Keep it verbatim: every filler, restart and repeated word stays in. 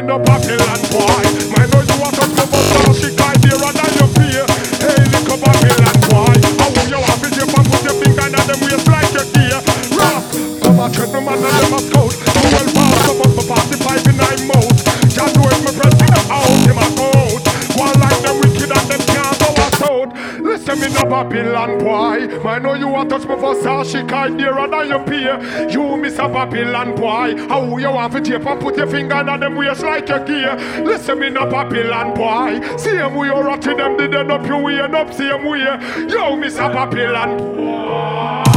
no Babylon boy. My know you want to go for some she can't hear and then you fear. Hey, little Babylon boy. How you want to jump and put your finger in them waist like your gear? Rough, come on, check no man and them a scout. You well pass up up the forty-five in nine mouth. Just do it, my friend, in the out, him a out. One like them wicked and them can't go us out. Listen me no Babylon boy. I know you want touch me for Sashi kind dearer than your peer. You miss a Babylon boy. How you want to tape and put your finger in them waist like your gear? Listen me no Babylon boy. Same way you rock to them, they end up you way and up same way. You miss a Babylon boy.